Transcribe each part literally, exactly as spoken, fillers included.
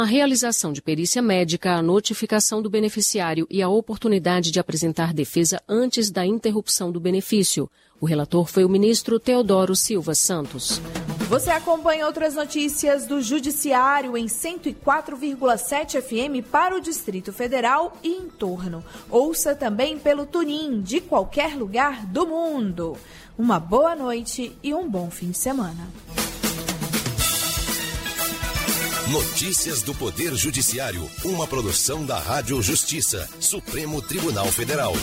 A realização de perícia médica, a notificação do beneficiário e a oportunidade de apresentar defesa antes da interrupção do benefício. O relator foi o ministro Teodoro Silva Santos. Você acompanha outras notícias do Judiciário em cento e quatro vírgula sete F M para o Distrito Federal e em torno. Ouça também pelo TuneIn de qualquer lugar do mundo. Uma boa noite e um bom fim de semana. Notícias do Poder Judiciário, uma produção da Rádio Justiça, Supremo Tribunal Federal.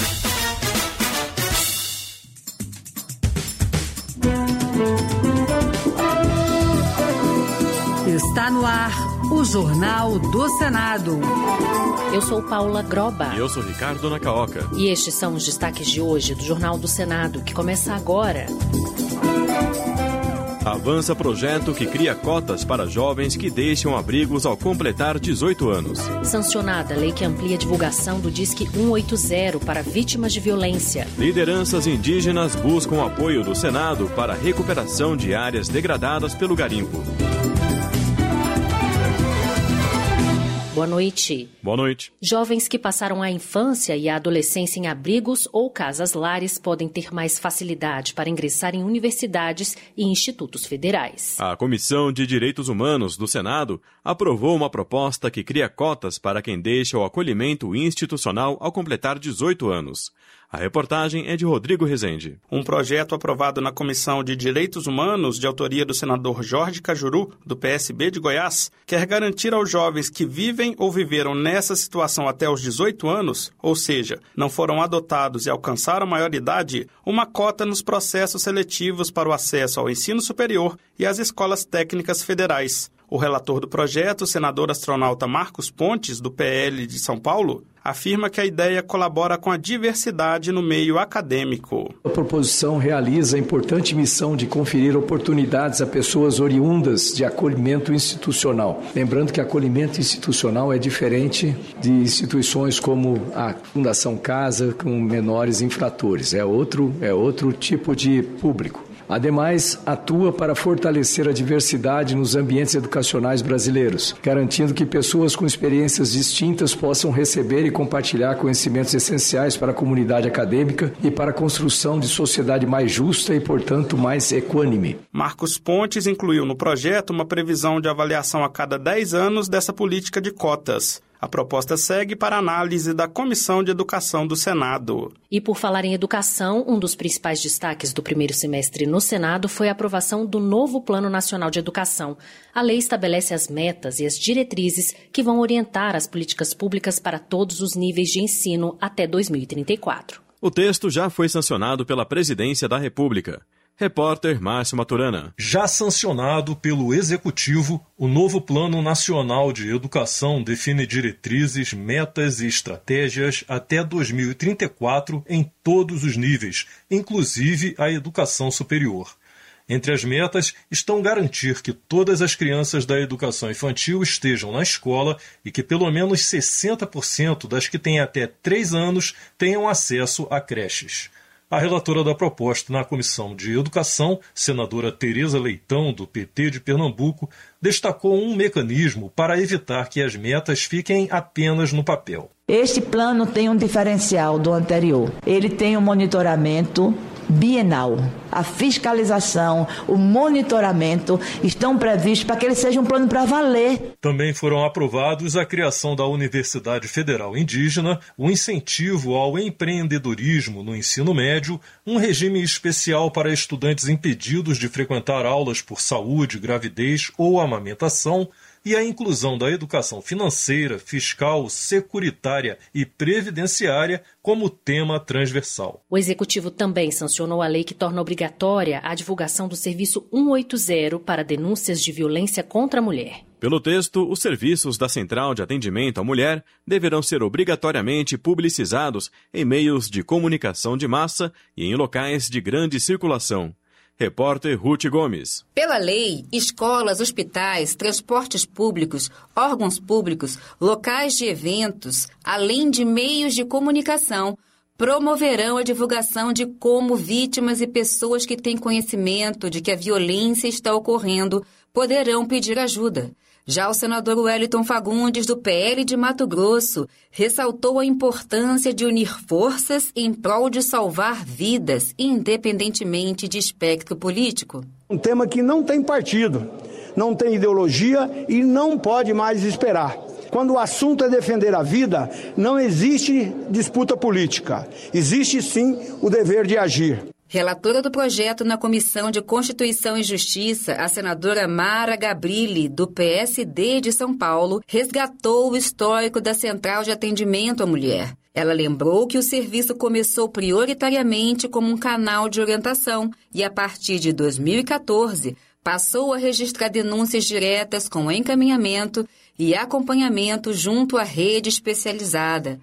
Está no ar o Jornal do Senado. Eu sou Paula Groba. E eu sou Ricardo Nacaoca. E estes são os destaques de hoje do Jornal do Senado, que começa agora. Avança projeto que cria cotas para jovens que deixam abrigos ao completar dezoito anos. Sancionada lei que amplia a divulgação do Disque cento e oitenta para vítimas de violência. Lideranças indígenas buscam apoio do Senado para a recuperação de áreas degradadas pelo garimpo. Boa noite. Boa noite. Jovens que passaram a infância e a adolescência em abrigos ou casas-lares podem ter mais facilidade para ingressar em universidades e institutos federais. A Comissão de Direitos Humanos do Senado aprovou uma proposta que cria cotas para quem deixa o acolhimento institucional ao completar dezoito anos. A reportagem é de Rodrigo Rezende. Um projeto aprovado na Comissão de Direitos Humanos, de autoria do senador Jorge Cajuru, do P S B de Goiás, quer garantir aos jovens que vivem ou viveram nessa situação até os dezoito anos, ou seja, não foram adotados e alcançaram a maioridade, uma cota nos processos seletivos para o acesso ao ensino superior e às escolas técnicas federais. O relator do projeto, o senador astronauta Marcos Pontes, do P L de São Paulo, afirma que a ideia colabora com a diversidade no meio acadêmico. A proposição realiza a importante missão de conferir oportunidades a pessoas oriundas de acolhimento institucional. Lembrando que acolhimento institucional é diferente de instituições como a Fundação Casa com menores infratores. É outro, é outro tipo de público. Ademais, atua para fortalecer a diversidade nos ambientes educacionais brasileiros, garantindo que pessoas com experiências distintas possam receber e compartilhar conhecimentos essenciais para a comunidade acadêmica e para a construção de sociedade mais justa e, portanto, mais equânime. Marcos Pontes incluiu no projeto uma previsão de avaliação a cada dez anos dessa política de cotas. A proposta segue para análise da Comissão de Educação do Senado. E por falar em educação, um dos principais destaques do primeiro semestre no Senado foi a aprovação do novo Plano Nacional de Educação. A lei estabelece as metas e as diretrizes que vão orientar as políticas públicas para todos os níveis de ensino até dois mil e trinta e quatro. O texto já foi sancionado pela Presidência da República. Repórter Márcio Maturana. Já sancionado pelo Executivo, o novo Plano Nacional de Educação define diretrizes, metas e estratégias até dois mil e trinta e quatro em todos os níveis, inclusive a educação superior. Entre as metas estão garantir que todas as crianças da educação infantil estejam na escola e que pelo menos sessenta por cento das que têm até três anos tenham acesso a creches. A relatora da proposta na Comissão de Educação, senadora Tereza Leitão, do P T de Pernambuco, destacou um mecanismo para evitar que as metas fiquem apenas no papel. Este plano tem um diferencial do anterior. Ele tem um monitoramento bienal. A fiscalização, o monitoramento estão previstos para que ele seja um plano para valer. Também foram aprovados a criação da Universidade Federal Indígena, o incentivo ao empreendedorismo no ensino médio, um regime especial para estudantes impedidos de frequentar aulas por saúde, gravidez ou amamentação, e a inclusão da educação financeira, fiscal, securitária e previdenciária como tema transversal. O Executivo também sancionou a lei que torna obrigatória a divulgação do serviço cento e oitenta para denúncias de violência contra a mulher. Pelo texto, os serviços da Central de Atendimento à Mulher deverão ser obrigatoriamente publicizados em meios de comunicação de massa e em locais de grande circulação. Repórter Ruth Gomes. Pela lei, escolas, hospitais, transportes públicos, órgãos públicos, locais de eventos, além de meios de comunicação, promoverão a divulgação de como vítimas e pessoas que têm conhecimento de que a violência está ocorrendo poderão pedir ajuda. Já o senador Wellington Fagundes, do P L de Mato Grosso, ressaltou a importância de unir forças em prol de salvar vidas, independentemente de espectro político. Um tema que não tem partido, não tem ideologia e não pode mais esperar. Quando o assunto é defender a vida, não existe disputa política. Existe sim o dever de agir. Relatora do projeto na Comissão de Constituição e Justiça, a senadora Mara Gabrilli, do P S D de São Paulo, resgatou o histórico da Central de Atendimento à Mulher. Ela lembrou que o serviço começou prioritariamente como um canal de orientação e, a partir de dois mil e quatorze, passou a registrar denúncias diretas com encaminhamento e acompanhamento junto à rede especializada.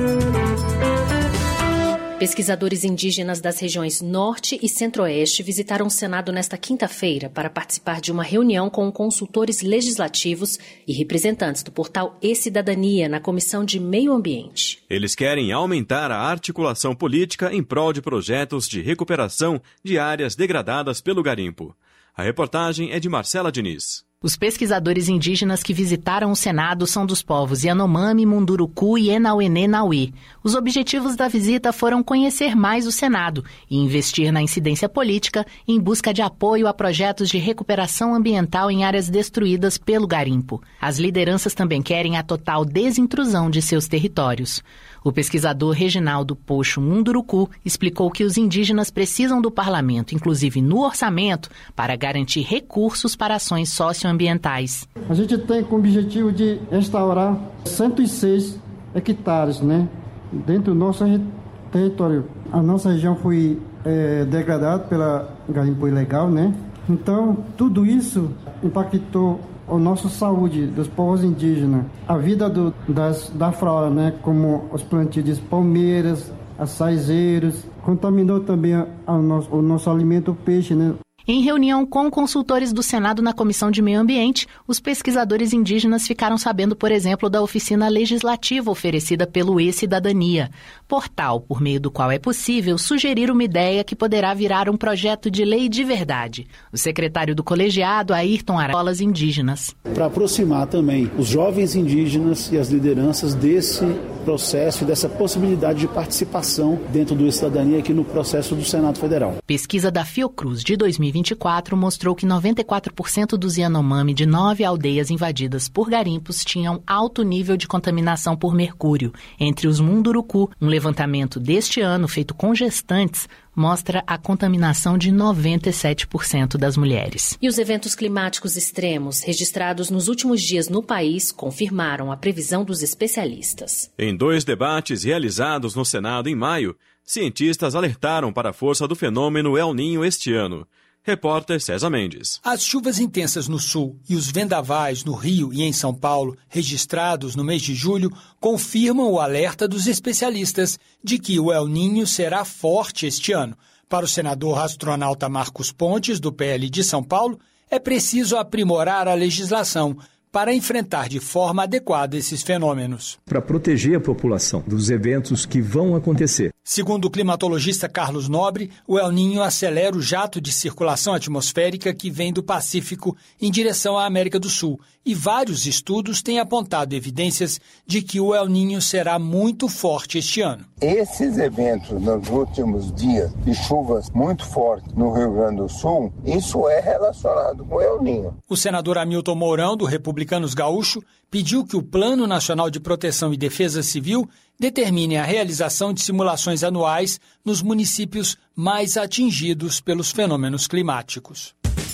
Pesquisadores indígenas das regiões Norte e Centro-Oeste visitaram o Senado nesta quinta-feira para participar de uma reunião com consultores legislativos e representantes do portal E-Cidadania na Comissão de Meio Ambiente. Eles querem aumentar a articulação política em prol de projetos de recuperação de áreas degradadas pelo garimpo. A reportagem é de Marcela Diniz. Os pesquisadores indígenas que visitaram o Senado são dos povos Yanomami, Munduruku e Enauê-Nauê. Os objetivos da visita foram conhecer mais o Senado e investir na incidência política em busca de apoio a projetos de recuperação ambiental em áreas destruídas pelo garimpo. As lideranças também querem a total desintrusão de seus territórios. O pesquisador Reginaldo Pocho Munduruku explicou que os indígenas precisam do parlamento, inclusive no orçamento, para garantir recursos para ações socioambientais. A gente tem como objetivo de restaurar cento e seis hectares, né, dentro do nosso território. A nossa região foi é, degradada pela garimpo ilegal, né? Então, tudo isso impactou a nossa saúde dos povos indígenas, a vida do, das, da flora, né, como os plantios de palmeiras, açaizeiros, contaminou também a, a nosso, o nosso alimento, o peixe, né? Em reunião com consultores do Senado na Comissão de Meio Ambiente, os pesquisadores indígenas ficaram sabendo, por exemplo, da oficina legislativa oferecida pelo E-Cidadania, portal por meio do qual é possível sugerir uma ideia que poderá virar um projeto de lei de verdade. O secretário do colegiado, Ayrton Araras, indígenas. Para aproximar também os jovens indígenas e as lideranças desse processo e dessa possibilidade de participação dentro do E-Cidadania aqui no processo do Senado Federal. Pesquisa da Fiocruz de dois mil e vinte e quatro mostrou que noventa e quatro por cento dos Yanomami de nove aldeias invadidas por garimpos tinham alto nível de contaminação por mercúrio. Entre os Munduruku, um levantamento deste ano feito com gestantes mostra a contaminação de noventa e sete por cento das mulheres. E os eventos climáticos extremos registrados nos últimos dias no país confirmaram a previsão dos especialistas. Em dois debates realizados no Senado em maio, cientistas alertaram para a força do fenômeno El Niño este ano. Repórter César Mendes. As chuvas intensas no sul e os vendavais no Rio e em São Paulo, registrados no mês de julho, confirmam o alerta dos especialistas de que o El Niño será forte este ano. Para o senador astronauta Marcos Pontes, do P L de São Paulo, é preciso aprimorar a legislação para enfrentar de forma adequada esses fenômenos. Para proteger a população dos eventos que vão acontecer. Segundo o climatologista Carlos Nobre, o El Niño acelera o jato de circulação atmosférica que vem do Pacífico em direção à América do Sul, e vários estudos têm apontado evidências de que o El Niño será muito forte este ano. Esses eventos nos últimos dias de chuvas muito fortes no Rio Grande do Sul, isso é relacionado com o El Niño. O senador Hamilton Mourão, do Republicanos Gaúcho, pediu que o Plano Nacional de Proteção e Defesa Civil determine a realização de simulações anuais nos municípios mais atingidos pelos fenômenos climáticos.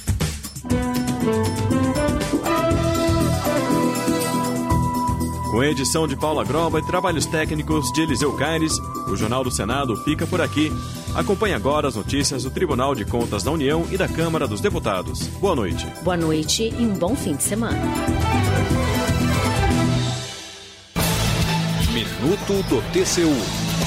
Com a edição de Paula Groba e trabalhos técnicos de Eliseu Caires, o Jornal do Senado fica por aqui. Acompanhe agora as notícias do Tribunal de Contas da União e da Câmara dos Deputados. Boa noite. Boa noite e um bom fim de semana. Minuto do T C U.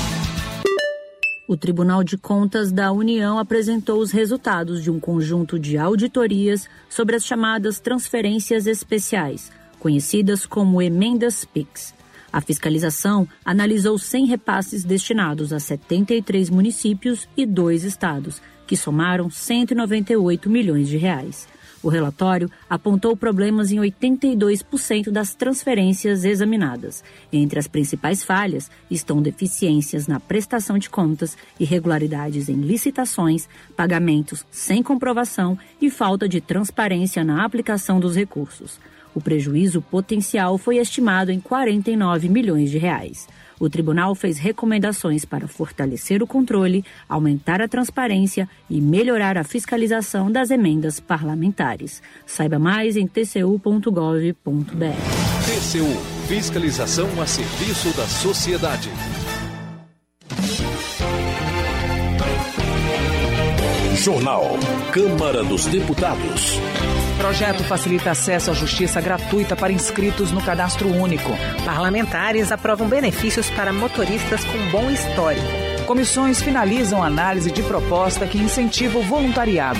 O Tribunal de Contas da União apresentou os resultados de um conjunto de auditorias sobre as chamadas transferências especiais, conhecidas como emendas PIX. A fiscalização analisou cem repasses destinados a setenta e três municípios e dois estados, que somaram cento e noventa e oito milhões de reais. O relatório apontou problemas em oitenta e dois por cento das transferências examinadas. Entre as principais falhas estão deficiências na prestação de contas, irregularidades em licitações, pagamentos sem comprovação e falta de transparência na aplicação dos recursos. O prejuízo potencial foi estimado em quarenta e nove milhões de reais. O tribunal fez recomendações para fortalecer o controle, aumentar a transparência e melhorar a fiscalização das emendas parlamentares. Saiba mais em t c u ponto gov ponto b r. T C U – Fiscalização a serviço da sociedade. Jornal Câmara dos Deputados. Projeto facilita acesso à justiça gratuita para inscritos no Cadastro Único. Parlamentares aprovam benefícios para motoristas com bom histórico. Comissões finalizam análise de proposta que incentiva o voluntariado.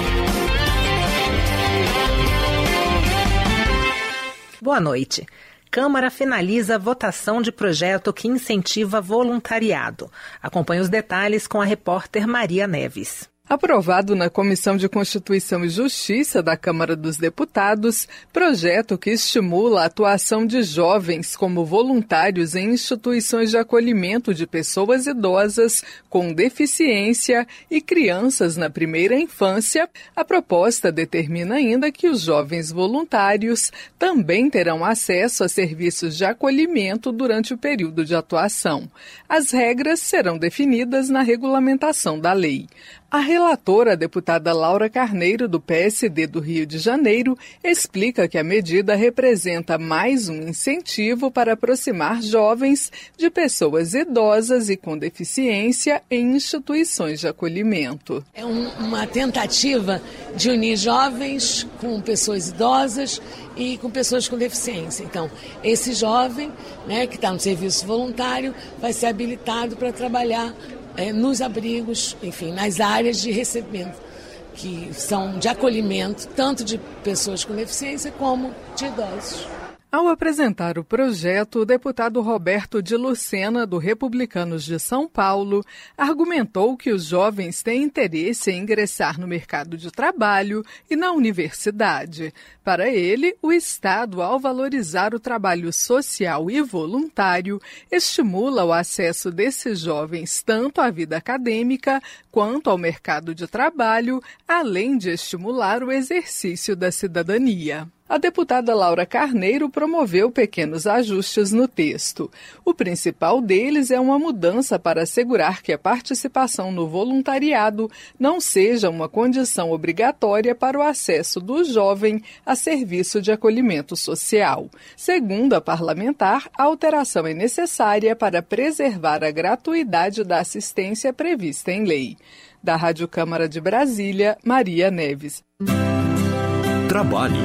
Boa noite. Câmara finaliza a votação de projeto que incentiva voluntariado. Acompanhe os detalhes com a repórter Maria Neves. Aprovado na Comissão de Constituição e Justiça da Câmara dos Deputados, projeto que estimula a atuação de jovens como voluntários em instituições de acolhimento de pessoas idosas com deficiência e crianças na primeira infância. A proposta determina ainda que os jovens voluntários também terão acesso a serviços de acolhimento durante o período de atuação. As regras serão definidas na regulamentação da lei. A relatora, a deputada Laura Carneiro, do P S D do Rio de Janeiro, explica que a medida representa mais um incentivo para aproximar jovens de pessoas idosas e com deficiência em instituições de acolhimento. É um, uma tentativa de unir jovens com pessoas idosas e com pessoas com deficiência. Então, esse jovem, né, que está no serviço voluntário vai ser habilitado para trabalhar É, nos abrigos, enfim, nas áreas de recebimento, que são de acolhimento, tanto de pessoas com deficiência como de idosos. Ao apresentar o projeto, o deputado Roberto de Lucena, do Republicanos de São Paulo, argumentou que os jovens têm interesse em ingressar no mercado de trabalho e na universidade. Para ele, o Estado, ao valorizar o trabalho social e voluntário, estimula o acesso desses jovens tanto à vida acadêmica quanto ao mercado de trabalho, além de estimular o exercício da cidadania. A deputada Laura Carneiro promoveu pequenos ajustes no texto. O principal deles é uma mudança para assegurar que a participação no voluntariado não seja uma condição obrigatória para o acesso do jovem a serviço de acolhimento social. Segundo a parlamentar, a alteração é necessária para preservar a gratuidade da assistência prevista em lei. Da Rádio Câmara de Brasília, Maria Neves. Trabalho.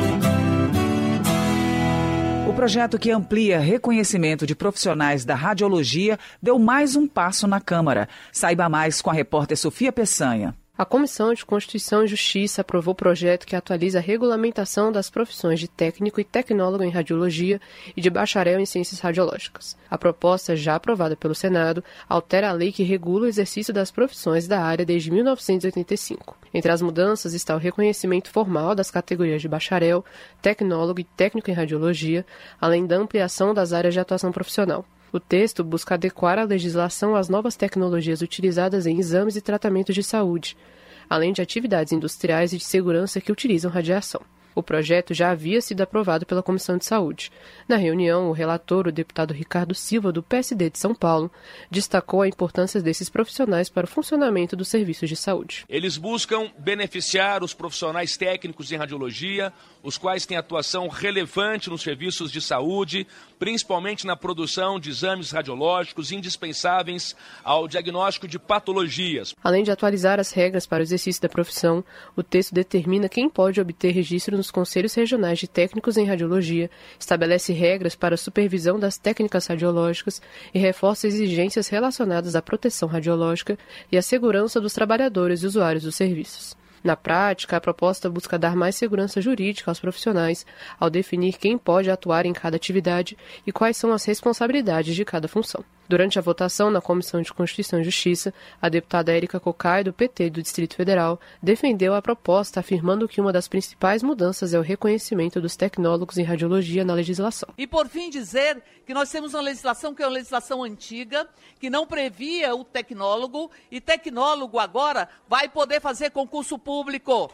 O projeto que amplia reconhecimento de profissionais da radiologia deu mais um passo na Câmara. Saiba mais com a repórter Sofia Peçanha. A Comissão de Constituição e Justiça aprovou o projeto que atualiza a regulamentação das profissões de técnico e tecnólogo em radiologia e de bacharel em ciências radiológicas. A proposta, já aprovada pelo Senado, altera a lei que regula o exercício das profissões da área desde mil novecentos e oitenta e cinco. Entre as mudanças está o reconhecimento formal das categorias de bacharel, tecnólogo e técnico em radiologia, além da ampliação das áreas de atuação profissional. O texto busca adequar a legislação às novas tecnologias utilizadas em exames e tratamentos de saúde, além de atividades industriais e de segurança que utilizam radiação. O projeto já havia sido aprovado pela Comissão de Saúde. Na reunião, o relator, o deputado Ricardo Silva, do P S D de São Paulo, destacou a importância desses profissionais para o funcionamento dos serviços de saúde. Eles buscam beneficiar os profissionais técnicos em radiologia, os quais têm atuação relevante nos serviços de saúde, principalmente na produção de exames radiológicos indispensáveis ao diagnóstico de patologias. Além de atualizar as regras para o exercício da profissão, o texto determina quem pode obter registro nos Conselhos Regionais de Técnicos em Radiologia, estabelece regras para a supervisão das técnicas radiológicas e reforça exigências relacionadas à proteção radiológica e à segurança dos trabalhadores e usuários dos serviços. Na prática, a proposta busca dar mais segurança jurídica aos profissionais ao definir quem pode atuar em cada atividade e quais são as responsabilidades de cada função. Durante a votação na Comissão de Constituição e Justiça, a deputada Érica Cocai, do P T do Distrito Federal, defendeu a proposta, afirmando que uma das principais mudanças é o reconhecimento dos tecnólogos em radiologia na legislação. E, por fim, dizer que nós temos uma legislação que é uma legislação antiga, que não previa o tecnólogo, e tecnólogo agora vai poder fazer concurso público.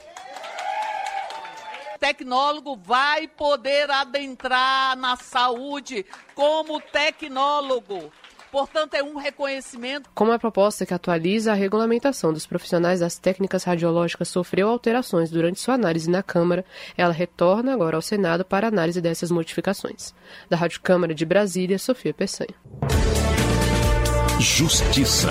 Tecnólogo vai poder adentrar na saúde como tecnólogo. Portanto, é um reconhecimento. Como a proposta que atualiza a regulamentação dos profissionais das técnicas radiológicas sofreu alterações durante sua análise na Câmara, ela retorna agora ao Senado para análise dessas modificações. Da Rádio Câmara de Brasília, Sofia Peçanha. Justiça.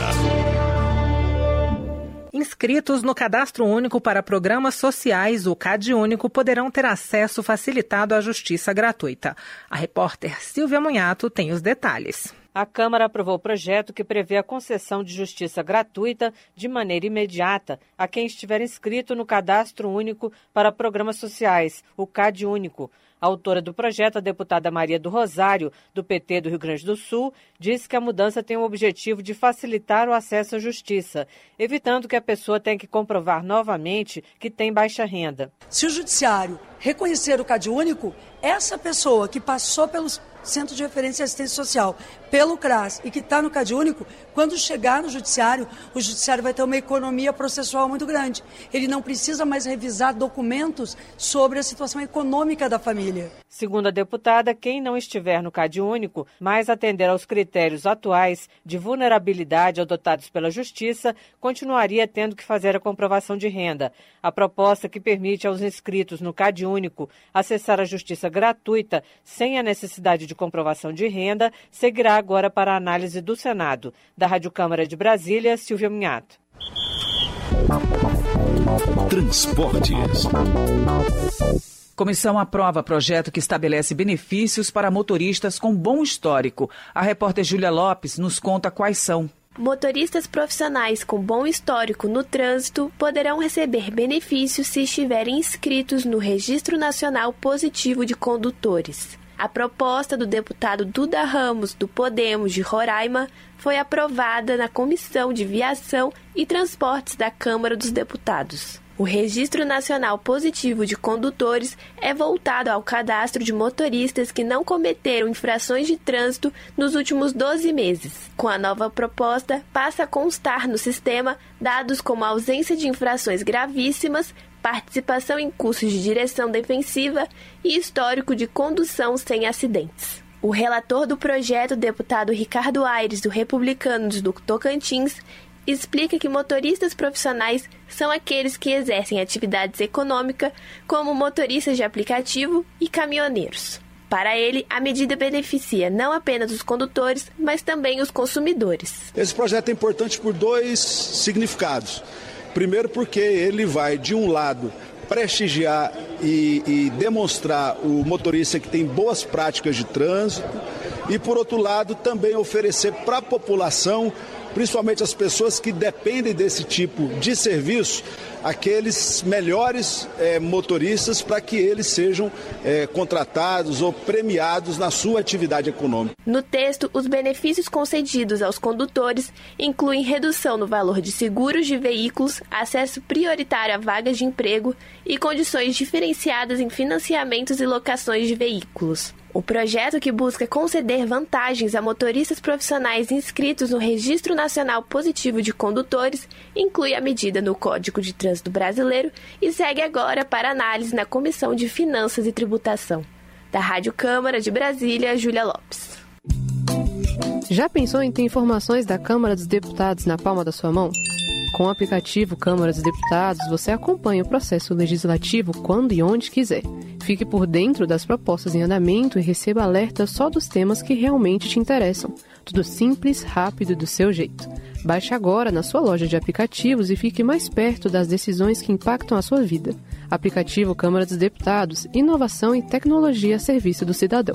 Inscritos no Cadastro Único para Programas Sociais, o CadÚnico, poderão ter acesso facilitado à justiça gratuita. A repórter Silvia Munhato tem os detalhes. A Câmara aprovou o projeto que prevê a concessão de justiça gratuita de maneira imediata a quem estiver inscrito no Cadastro Único para Programas Sociais, o CadÚnico. A autora do projeto, a deputada Maria do Rosário, do P T do Rio Grande do Sul, disse que a mudança tem o objetivo de facilitar o acesso à justiça, evitando que a pessoa tenha que comprovar novamente que tem baixa renda. Se o judiciário reconhecer o CadÚnico, essa pessoa que passou pelos Centro de Referência e Assistência Social, pelo CRAS, e que está no CadÚnico, quando chegar no judiciário, o judiciário vai ter uma economia processual muito grande. Ele não precisa mais revisar documentos sobre a situação econômica da família. Segundo a deputada, quem não estiver no CadÚnico, mas atender aos critérios atuais de vulnerabilidade adotados pela Justiça, continuaria tendo que fazer a comprovação de renda. A proposta que permite aos inscritos no CadÚnico acessar a justiça gratuita sem a necessidade de comprovação de renda seguirá agora para a análise do Senado. Da Rádio Câmara de Brasília, Silvia Munhato. Transportes. Comissão aprova projeto que estabelece benefícios para motoristas com bom histórico. A repórter Júlia Lopes nos conta quais são. Motoristas profissionais com bom histórico no trânsito poderão receber benefícios se estiverem inscritos no Registro Nacional Positivo de Condutores. A proposta do deputado Duda Ramos, do Podemos de Roraima, foi aprovada na Comissão de Viação e Transportes da Câmara dos Deputados. O Registro Nacional Positivo de Condutores é voltado ao cadastro de motoristas que não cometeram infrações de trânsito nos últimos doze meses. Com a nova proposta, passa a constar no sistema dados como ausência de infrações gravíssimas, participação em cursos de direção defensiva e histórico de condução sem acidentes. O relator do projeto, deputado Ricardo Aires, do Republicanos do Tocantins, explica que motoristas profissionais são aqueles que exercem atividades econômicas, como motoristas de aplicativo e caminhoneiros. Para ele, a medida beneficia não apenas os condutores, mas também os consumidores. Esse projeto é importante por dois significados. Primeiro, porque ele vai, de um lado, prestigiar e, e demonstrar o motorista que tem boas práticas de trânsito e, por outro lado, também oferecer para a população, principalmente as pessoas que dependem desse tipo de serviço, aqueles melhores é, motoristas para que eles sejam é, contratados ou premiados na sua atividade econômica. No texto, os benefícios concedidos aos condutores incluem redução no valor de seguros de veículos, acesso prioritário a vagas de emprego e condições diferenciadas em financiamentos e locações de veículos. O projeto, que busca conceder vantagens a motoristas profissionais inscritos no Registro Nacional Positivo de Condutores, inclui a medida no Código de Trânsito Brasileiro e segue agora para análise na Comissão de Finanças e Tributação. Da Rádio Câmara de Brasília, Júlia Lopes. Já pensou em ter informações da Câmara dos Deputados na palma da sua mão? Com o aplicativo Câmara dos Deputados, você acompanha o processo legislativo quando e onde quiser. Fique por dentro das propostas em andamento e receba alertas só dos temas que realmente te interessam. Tudo simples, rápido e do seu jeito. Baixe agora na sua loja de aplicativos e fique mais perto das decisões que impactam a sua vida. Aplicativo Câmara dos Deputados, inovação e tecnologia a serviço do cidadão.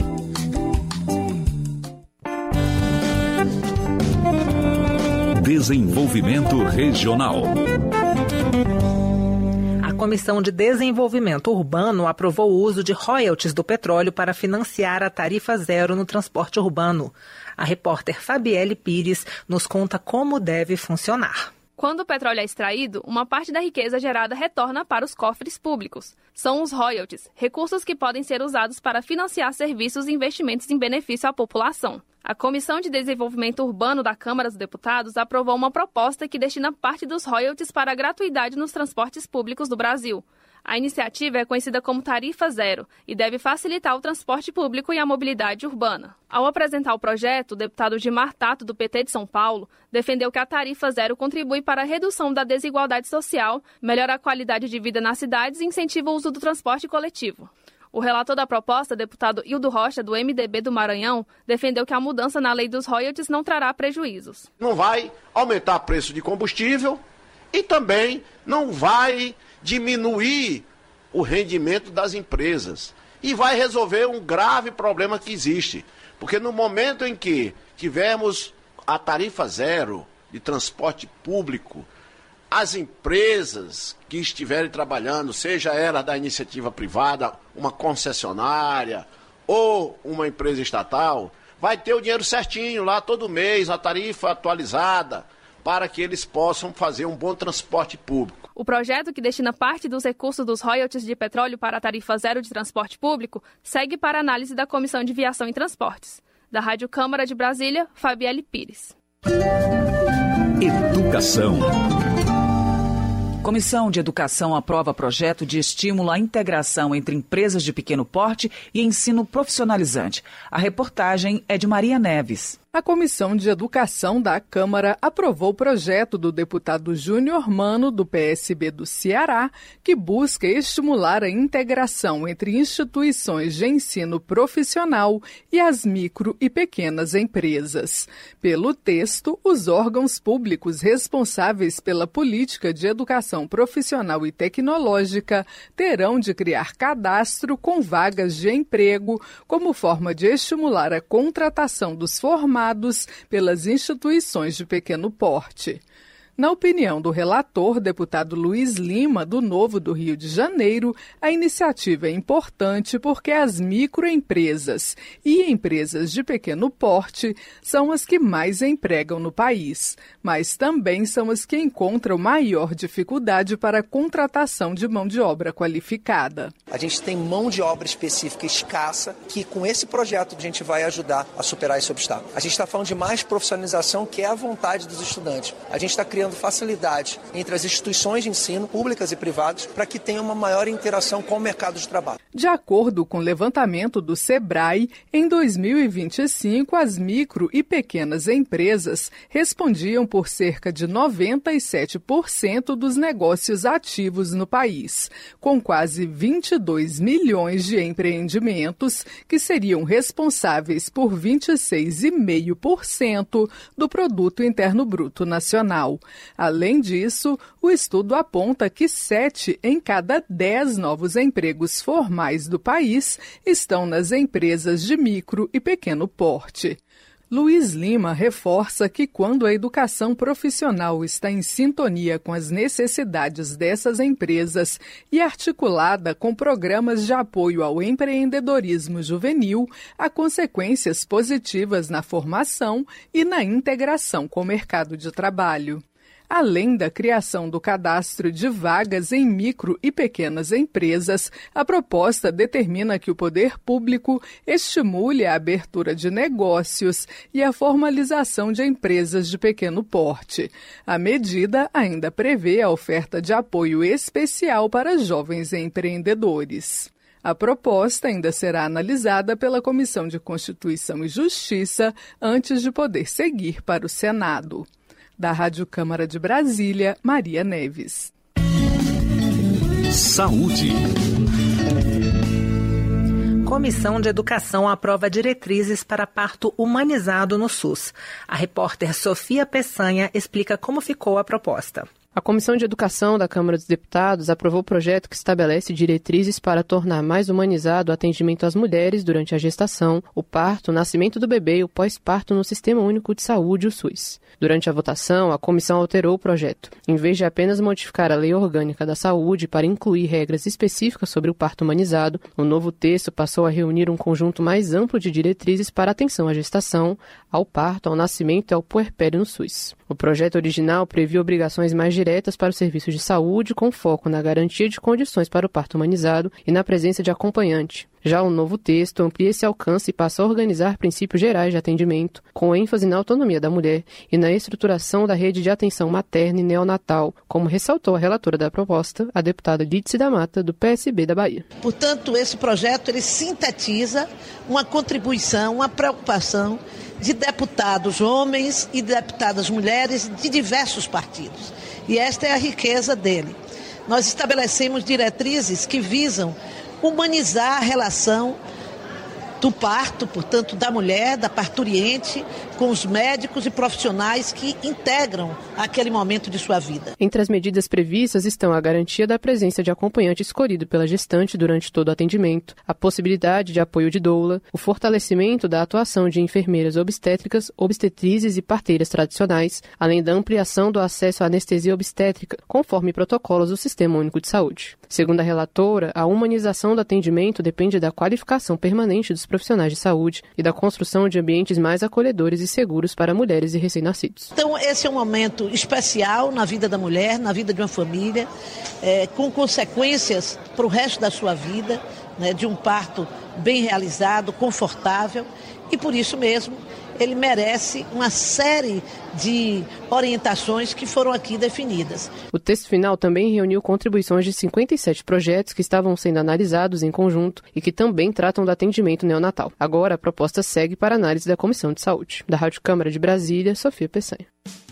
Desenvolvimento Regional. A Comissão de Desenvolvimento Urbano aprovou o uso de royalties do petróleo para financiar a tarifa zero no transporte urbano. A repórter Fabielle Pires nos conta como deve funcionar. Quando o petróleo é extraído, uma parte da riqueza gerada retorna para os cofres públicos. São os royalties, recursos que podem ser usados para financiar serviços e investimentos em benefício à população. A Comissão de Desenvolvimento Urbano da Câmara dos Deputados aprovou uma proposta que destina parte dos royalties para a gratuidade nos transportes públicos do Brasil. A iniciativa é conhecida como Tarifa Zero e deve facilitar o transporte público e a mobilidade urbana. Ao apresentar o projeto, o deputado Gilmar Tato, do P T de São Paulo, defendeu que a Tarifa Zero contribui para a redução da desigualdade social, melhora a qualidade de vida nas cidades e incentiva o uso do transporte coletivo. O relator da proposta, deputado Hildo Rocha, do M D B do Maranhão, defendeu que a mudança na lei dos royalties não trará prejuízos. Não vai aumentar o preço de combustível e também não vai diminuir o rendimento das empresas e vai resolver um grave problema que existe. Porque no momento em que tivermos a tarifa zero de transporte público, as empresas que estiverem trabalhando, seja ela da iniciativa privada, uma concessionária ou uma empresa estatal, vai ter o dinheiro certinho lá todo mês, a tarifa atualizada, para que eles possam fazer um bom transporte público. O projeto, que destina parte dos recursos dos royalties de petróleo para a tarifa zero de transporte público, segue para análise da Comissão de Viação e Transportes. Da Rádio Câmara de Brasília, Fabielle Pires. Educação. Comissão de Educação aprova projeto de estímulo à integração entre empresas de pequeno porte e ensino profissionalizante. A reportagem é de Maria Neves. A Comissão de Educação da Câmara aprovou o projeto do deputado Júnior Mano, do P S B do Ceará, que busca estimular a integração entre instituições de ensino profissional e as micro e pequenas empresas. Pelo texto, os órgãos públicos responsáveis pela política de educação profissional e tecnológica terão de criar cadastro com vagas de emprego como forma de estimular a contratação dos formados pelas instituições de pequeno porte. Na opinião do relator, deputado Luiz Lima, do Novo do Rio de Janeiro, a iniciativa é importante porque as microempresas e empresas de pequeno porte são as que mais empregam no país, mas também são as que encontram maior dificuldade para a contratação de mão de obra qualificada. A gente tem mão de obra específica escassa que com esse projeto a gente vai ajudar a superar esse obstáculo. A gente está falando de mais profissionalização, que é a vontade dos estudantes. A gente está criando facilidade entre as instituições de ensino, públicas e privadas, para que tenha uma maior interação com o mercado de trabalho. De acordo com o levantamento do Sebrae, em dois mil e vinte e cinco, as micro e pequenas empresas respondiam por cerca de noventa e sete por cento dos negócios ativos no país, com quase vinte e dois milhões de empreendimentos que seriam responsáveis por vinte e seis vírgula cinco por cento do Produto Interno Bruto Nacional. Além disso, o estudo aponta que sete em cada dez novos empregos formais do país estão nas empresas de micro e pequeno porte. Luiz Lima reforça que quando a educação profissional está em sintonia com as necessidades dessas empresas e articulada com programas de apoio ao empreendedorismo juvenil, há consequências positivas na formação e na integração com o mercado de trabalho. Além da criação do cadastro de vagas em micro e pequenas empresas, a proposta determina que o poder público estimule a abertura de negócios e a formalização de empresas de pequeno porte. A medida ainda prevê a oferta de apoio especial para jovens empreendedores. A proposta ainda será analisada pela Comissão de Constituição e Justiça antes de poder seguir para o Senado. Da Rádio Câmara de Brasília, Maria Neves. Saúde. Comissão de Educação aprova diretrizes para parto humanizado no SUS. A repórter Sofia Peçanha explica como ficou a proposta. A Comissão de Educação da Câmara dos Deputados aprovou o projeto que estabelece diretrizes para tornar mais humanizado o atendimento às mulheres durante a gestação, o parto, o nascimento do bebê e o pós-parto no Sistema Único de Saúde, o SUS. Durante a votação, a comissão alterou o projeto. Em vez de apenas modificar a Lei Orgânica da Saúde para incluir regras específicas sobre o parto humanizado, o novo texto passou a reunir um conjunto mais amplo de diretrizes para atenção à gestação, ao parto, ao nascimento e ao puerpério no SUS. O projeto original previa obrigações mais diretas para os serviços de saúde, com foco na garantia de condições para o parto humanizado e na presença de acompanhante. Já o novo texto amplia esse alcance e passa a organizar princípios gerais de atendimento, com ênfase na autonomia da mulher e na estruturação da rede de atenção materna e neonatal, como ressaltou a relatora da proposta, a deputada Lídice da Mata, do P S B da Bahia. Portanto, esse projeto ele sintetiza uma contribuição, uma preocupação de deputados homens e deputadas mulheres de diversos partidos. E esta é a riqueza dele. Nós estabelecemos diretrizes que visam humanizar a relação do parto, portanto, da mulher, da parturiente, com os médicos e profissionais que integram aquele momento de sua vida. Entre as medidas previstas estão a garantia da presença de acompanhante escolhido pela gestante durante todo o atendimento, a possibilidade de apoio de doula, o fortalecimento da atuação de enfermeiras obstétricas, obstetrizes e parteiras tradicionais, além da ampliação do acesso à anestesia obstétrica, conforme protocolos do Sistema Único de Saúde. Segundo a relatora, a humanização do atendimento depende da qualificação permanente dos profissionais de saúde e da construção de ambientes mais acolhedores e seguros para mulheres e recém-nascidos. Então, esse é um momento especial na vida da mulher, na vida de uma família, é, com consequências para o resto da sua vida, né, de um parto bem realizado, confortável, e por isso mesmo ele merece uma série de orientações que foram aqui definidas. O texto final também reuniu contribuições de cinquenta e sete projetos que estavam sendo analisados em conjunto e que também tratam do atendimento neonatal. Agora, a proposta segue para análise da Comissão de Saúde. Da Rádio Câmara de Brasília, Sofia Peçanha.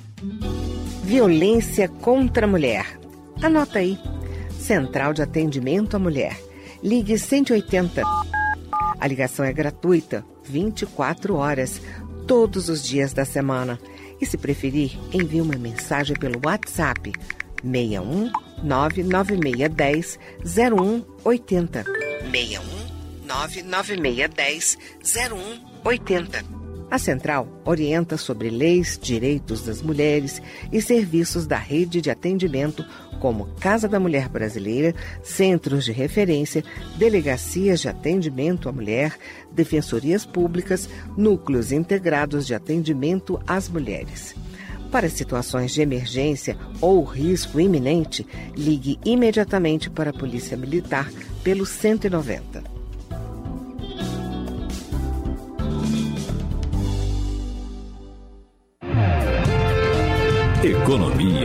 Violência contra a mulher. Anota aí. Central de Atendimento à Mulher. Ligue cento e oitenta. A ligação é gratuita, vinte e quatro horas, todos os dias da semana. E se preferir, envie uma mensagem pelo WhatsApp seis um nove nove seis um zero um oito zero. seis um nove nove seis um zero um oito zero. A Central orienta sobre leis, direitos das mulheres e serviços da rede de atendimento como Casa da Mulher Brasileira, centros de referência, delegacias de atendimento à mulher, defensorias públicas, núcleos integrados de atendimento às mulheres. Para situações de emergência ou risco iminente, ligue imediatamente para a Polícia Militar pelo cento e noventa. Economia.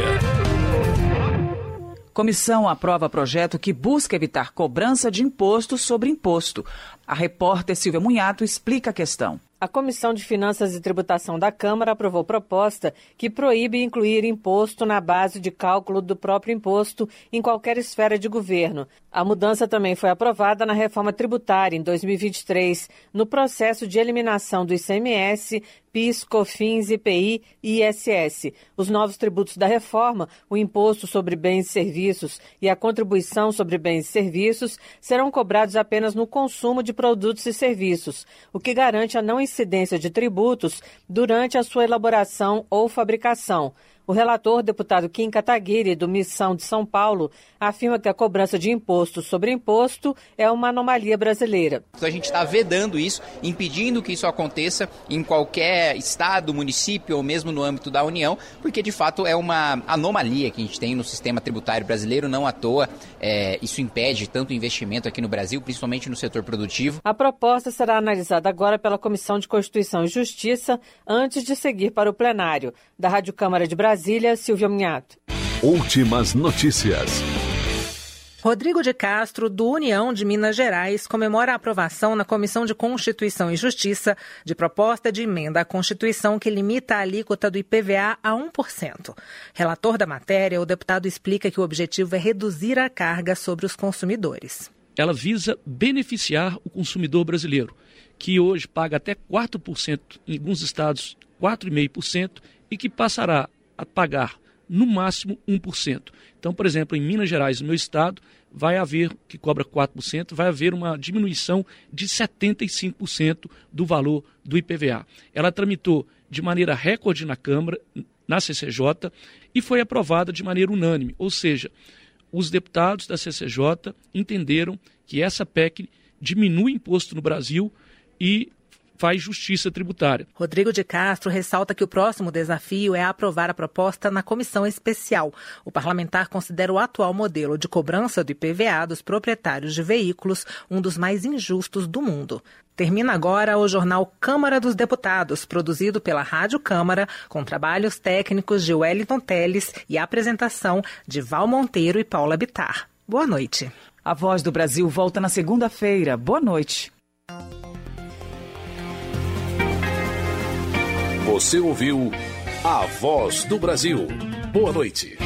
Comissão aprova projeto que busca evitar cobrança de imposto sobre imposto. A repórter Silvia Munhato explica a questão. A Comissão de Finanças e Tributação da Câmara aprovou proposta que proíbe incluir imposto na base de cálculo do próprio imposto em qualquer esfera de governo. A mudança também foi aprovada na reforma tributária em dois mil e vinte e três, no processo de eliminação do I C M S, PIS, COFINS, I P I e I S S. Os novos tributos da reforma, o imposto sobre bens e serviços e a contribuição sobre bens e serviços, serão cobrados apenas no consumo de produtos e serviços, o que garante a não incidência de tributos durante a sua elaboração ou fabricação. O relator, deputado Kim Kataguiri, do Missão de São Paulo, afirma que a cobrança de imposto sobre imposto é uma anomalia brasileira. A gente está vedando isso, impedindo que isso aconteça em qualquer estado, município ou mesmo no âmbito da União, porque de fato é uma anomalia que a gente tem no sistema tributário brasileiro, não à toa. É, isso impede tanto investimento aqui no Brasil, principalmente no setor produtivo. A proposta será analisada agora pela Comissão de Constituição e Justiça, antes de seguir para o plenário. Da Rádio Câmara de Brasília, Silvia Munhato. Últimas notícias. Rodrigo de Castro, do União de Minas Gerais, comemora a aprovação na Comissão de Constituição e Justiça de proposta de emenda à Constituição que limita a alíquota do I P V A a um por cento. Relator da matéria, o deputado explica que o objetivo é reduzir a carga sobre os consumidores. Ela visa beneficiar o consumidor brasileiro, que hoje paga até quatro por cento, em alguns estados quatro vírgula cinco por cento, e que passará a pagar no máximo um por cento. Então, por exemplo, em Minas Gerais, no meu estado, vai haver, que cobra quatro por cento, vai haver uma diminuição de setenta e cinco por cento do valor do I P V A. Ela tramitou de maneira recorde na Câmara, na C C J, e foi aprovada de maneira unânime, ou seja, os deputados da C C J entenderam que essa P E C diminui o imposto no Brasil e faz justiça tributária. Rodrigo de Castro ressalta que o próximo desafio é aprovar a proposta na comissão especial. O parlamentar considera o atual modelo de cobrança do I P V A dos proprietários de veículos um dos mais injustos do mundo. Termina agora o jornal Câmara dos Deputados, produzido pela Rádio Câmara, com trabalhos técnicos de Wellington Teles e apresentação de Val Monteiro e Paula Bittar. Boa noite. A Voz do Brasil volta na segunda-feira. Boa noite. Você ouviu A Voz do Brasil. Boa noite.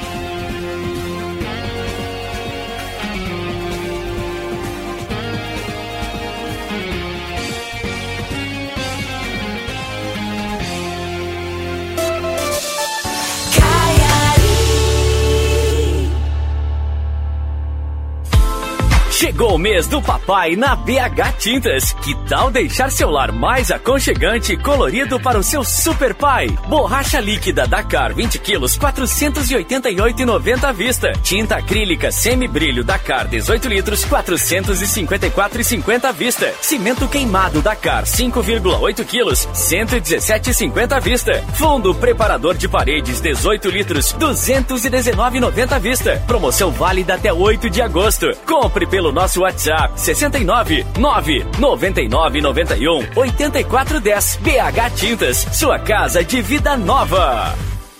Chegou o mês do papai na B H Tintas. Que tal deixar seu lar mais aconchegante e colorido para o seu super pai? Borracha líquida Dakar vinte quilos, quatrocentos e oitenta e oito reais e noventa centavos à vista. Tinta acrílica semi-brilho Dakar dezoito litros, quatrocentos e cinquenta e quatro reais e cinquenta centavos à vista. Cimento queimado Dakar cinco vírgula oito quilos, cento e dezessete reais e cinquenta centavos à vista. Fundo preparador de paredes dezoito litros, duzentos e dezenove reais e noventa centavos à vista. Promoção válida até oito de agosto. Compre pelo nosso WhatsApp sessenta e nove, nove, noventa e nove, noventa e um, oitenta e quatro dez. B H Tintas, sua casa de vida nova.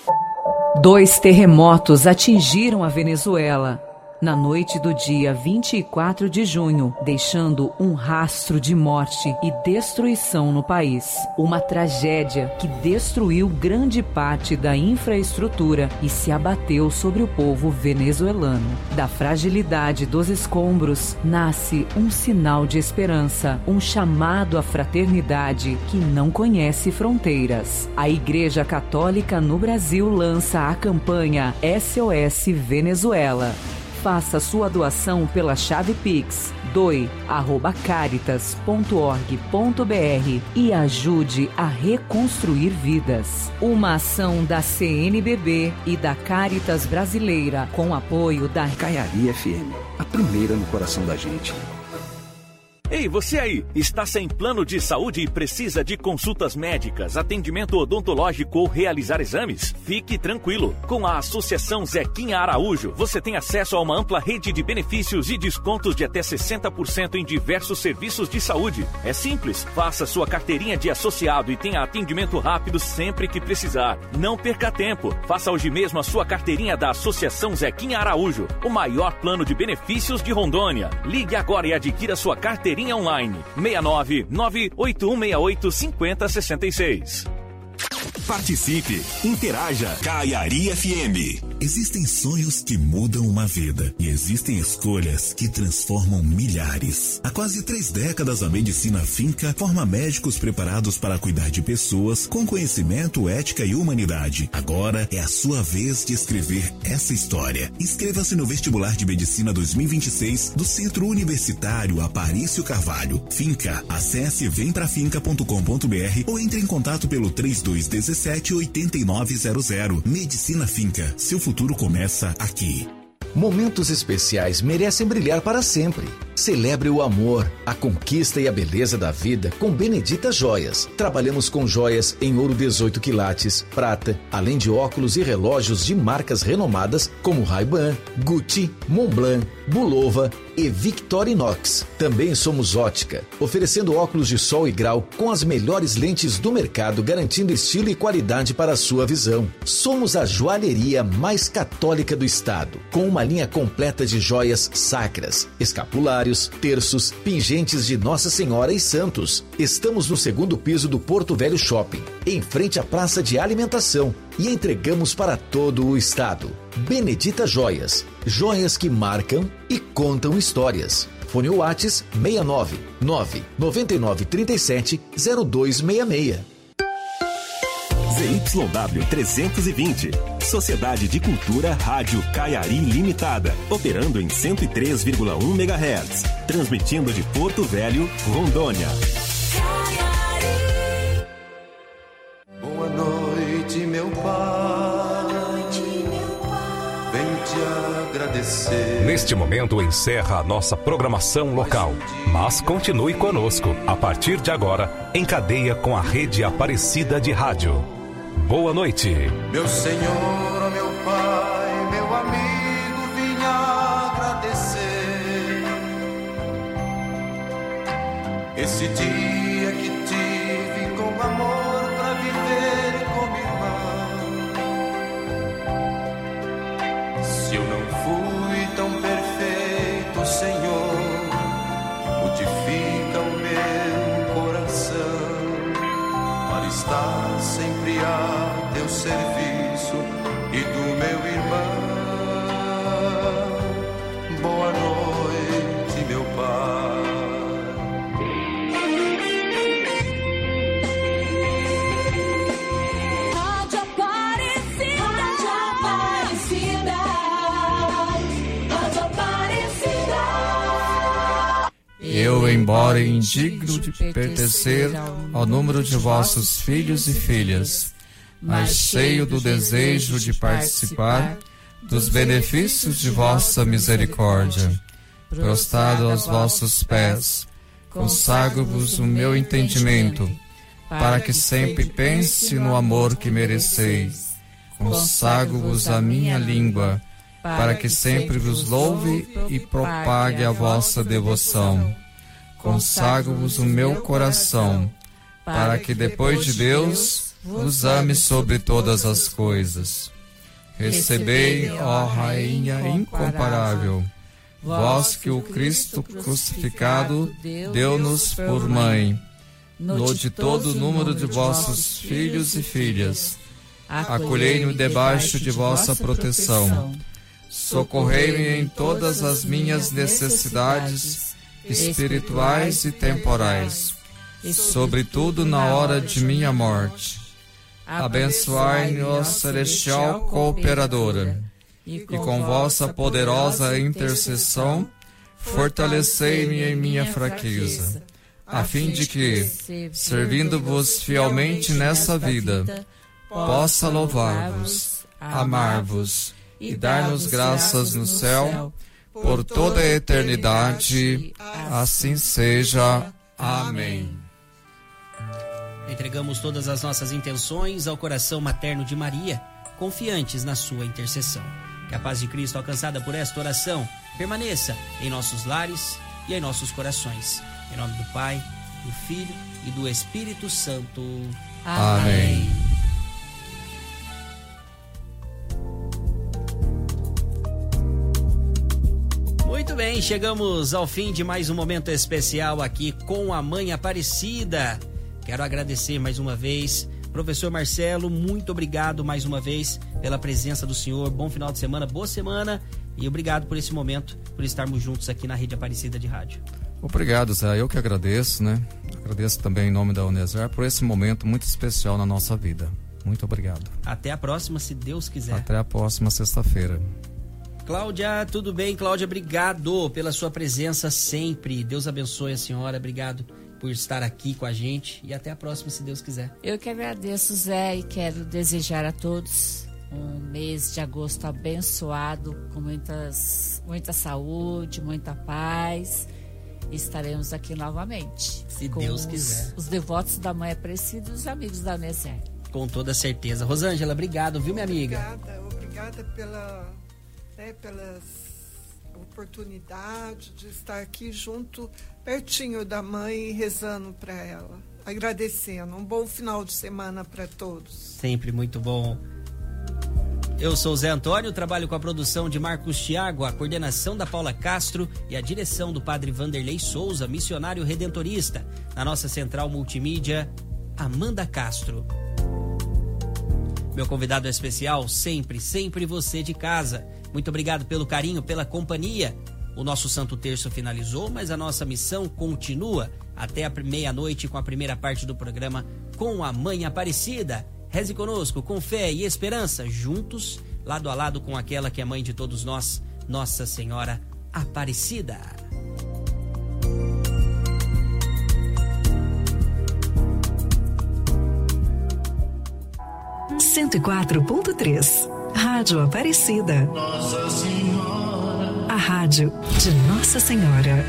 Dois terremotos atingiram a Venezuela na noite do dia vinte e quatro de junho, deixando um rastro de morte e destruição no país. Uma tragédia que destruiu grande parte da infraestrutura e se abateu sobre o povo venezuelano. Da fragilidade dos escombros nasce um sinal de esperança, um chamado à fraternidade que não conhece fronteiras. A Igreja Católica no Brasil lança a campanha S O S Venezuela. Faça sua doação pela chave Pix doe arroba caritas ponto org ponto br e ajude a reconstruir vidas. Uma ação da C N B B e da Caritas Brasileira com apoio da Caiari F M, a primeira no coração da gente. Ei, você aí, está sem plano de saúde e precisa de consultas médicas, atendimento odontológico ou realizar exames? Fique tranquilo. Com a Associação Zequinha Araújo, você tem acesso a uma ampla rede de benefícios e descontos de até sessenta por cento em diversos serviços de saúde. É simples, faça sua carteirinha de associado e tenha atendimento rápido sempre que precisar. Não perca tempo, faça hoje mesmo a sua carteirinha da Associação Zequinha Araújo, o maior plano de benefícios de Rondônia. Ligue agora e adquira sua carteirinha online. seis nove nove oito um seis oito cinco zero seis seis. Participe, interaja. Caiari F M. Existem sonhos que mudam uma vida e existem escolhas que transformam milhares. Há quase três décadas, a Medicina Finca forma médicos preparados para cuidar de pessoas com conhecimento, ética e humanidade. Agora é a sua vez de escrever essa história. Inscreva-se no Vestibular de Medicina dois mil e vinte e seis do Centro Universitário Aparício Carvalho. Finca. Acesse vem pra finca ponto com ponto br ou entre em contato pelo três dois um sete, oito nove zero zero. Medicina Finca. Seu futuro começa aqui. Momentos especiais merecem brilhar para sempre. Celebre o amor, a conquista e a beleza da vida com Benedita Joias. Trabalhamos com joias em ouro dezoito quilates, prata, além de óculos e relógios de marcas renomadas como Ray-Ban, Gucci, Montblanc, Bulova e Victorinox. Também somos ótica, oferecendo óculos de sol e grau com as melhores lentes do mercado, garantindo estilo e qualidade para a sua visão. Somos a joalheria mais católica do estado, com uma linha completa de joias sacras, escapulários, terços, pingentes de Nossa Senhora e santos. Estamos no segundo piso do Porto Velho Shopping, em frente à praça de alimentação, e entregamos para todo o estado. Benedita Joias, joias que marcam e contam histórias. Fone Whats seis nove nove nove nove três sete zero dois seis seis. V Y W trezentos e vinte. Sociedade de Cultura Rádio Caiari Limitada, operando em cento e três vírgula um megahertz, transmitindo de Porto Velho, Rondônia. Boa noite, meu pai. Venho te agradecer. Neste momento encerra a nossa programação local, mas continue conosco. A partir de agora, em cadeia com a Rede Aparecida de Rádio. Boa noite. Meu Senhor, meu Pai, meu amigo, vim agradecer esse dia que tive com amor pra viver como irmão. Se eu não fui tão perfeito, Senhor, modifica o meu coração para estar sempre a teu serviço e do meu irmão. Boa noite, meu Pai. Rádio Aparecida, Rádio Aparecida, Rádio Aparecida. Eu, embora indigno de pertencer ao número de vossos filhos e filhas, mas cheio do desejo de participar dos benefícios de vossa misericórdia, prostrado aos vossos pés, consagro-vos o meu entendimento, para que sempre pense no amor que mereceis. Consagro-vos a minha língua, para que sempre vos louve e propague a vossa devoção. Consagro-vos o meu coração, para que depois de Deus vos ame sobre todas as coisas. Recebei, ó Rainha incomparável, vós que o Cristo crucificado deu-nos por mãe, no de todo o número de vossos filhos e filhas, acolhei-me debaixo de vossa proteção. Socorrei-me em todas as minhas necessidades espirituais e temporais, sobretudo na hora de minha morte. Abençoai-me, ó celestial cooperadora, e com vossa poderosa intercessão, fortalecei-me em minha fraqueza, a fim de que, servindo-vos fielmente nessa vida, possa louvar-vos, amar-vos e dar-nos graças no céu por toda a eternidade. Assim seja. Amém. Entregamos todas as nossas intenções ao coração materno de Maria, confiantes na sua intercessão. Que a paz de Cristo, alcançada por esta oração, permaneça em nossos lares e em nossos corações. Em nome do Pai, do Filho e do Espírito Santo. Amém. Muito bem, chegamos ao fim de mais um momento especial aqui com a Mãe Aparecida. Quero agradecer mais uma vez, professor Marcelo, muito obrigado mais uma vez pela presença do senhor. Bom final de semana, boa semana e obrigado por esse momento, por estarmos juntos aqui na Rede Aparecida de Rádio. Obrigado, Zé. Eu que agradeço, né? Agradeço também em nome da Unesar por esse momento muito especial na nossa vida. Muito obrigado. Até a próxima, se Deus quiser. Até a próxima sexta-feira. Cláudia, tudo bem? Cláudia, obrigado pela sua presença sempre. Deus abençoe a senhora, obrigado por estar aqui com a gente e até a próxima, se Deus quiser. Eu que agradeço, Zé, e quero desejar a todos um mês de agosto abençoado, com muitas, muita saúde, muita paz. Estaremos aqui novamente. Se com Deus os, quiser. Os devotos da Mãe Aparecida e os amigos da Unesar. Com toda certeza. Rosângela, obrigado, viu, minha amiga? Obrigada, obrigada pela, né, pelas oportunidade de estar aqui junto, pertinho da mãe, rezando para ela, agradecendo. Um bom final de semana para todos. Sempre muito bom. Eu sou o Zé Antônio, trabalho com a produção de Marcos Thiago, a coordenação da Paula Castro e a direção do Padre Vanderlei Souza, missionário redentorista. Na nossa central multimídia, Amanda Castro. Meu convidado especial, sempre, sempre você de casa. Muito obrigado pelo carinho, pela companhia. O nosso Santo Terço finalizou, mas a nossa missão continua até a meia-noite com a primeira parte do programa com a Mãe Aparecida. Reze conosco, com fé e esperança, juntos, lado a lado com aquela que é mãe de todos nós, Nossa Senhora Aparecida. cento e quatro ponto três Rádio Aparecida. Nossa Senhora. A rádio de Nossa Senhora.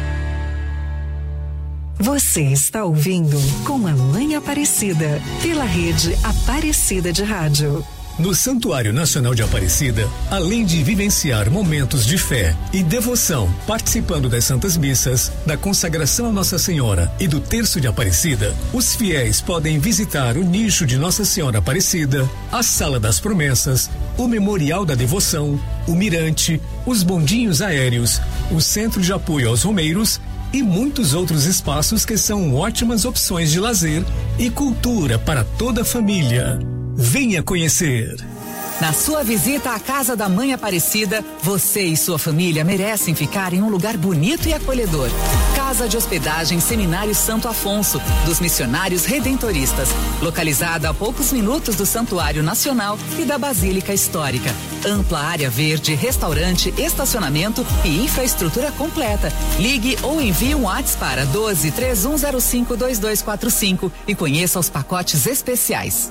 Você está ouvindo Com a Mãe Aparecida, pela rede Aparecida de Rádio. No Santuário Nacional de Aparecida, além de vivenciar momentos de fé e devoção, participando das Santas Missas, da consagração a Nossa Senhora e do Terço de Aparecida, os fiéis podem visitar o nicho de Nossa Senhora Aparecida, a Sala das Promessas, o Memorial da Devoção, o Mirante, os bondinhos aéreos, o Centro de Apoio aos Romeiros e muitos outros espaços que são ótimas opções de lazer e cultura para toda a família. Venha conhecer! Na sua visita à Casa da Mãe Aparecida, você e sua família merecem ficar em um lugar bonito e acolhedor. Casa de Hospedagem Seminário Santo Afonso, dos Missionários Redentoristas, localizada a poucos minutos do Santuário Nacional e da Basílica Histórica. Ampla área verde, restaurante, estacionamento e infraestrutura completa. Ligue ou envie um WhatsApp para doze, três um zero cinco, dois dois quatro cinco e conheça os pacotes especiais.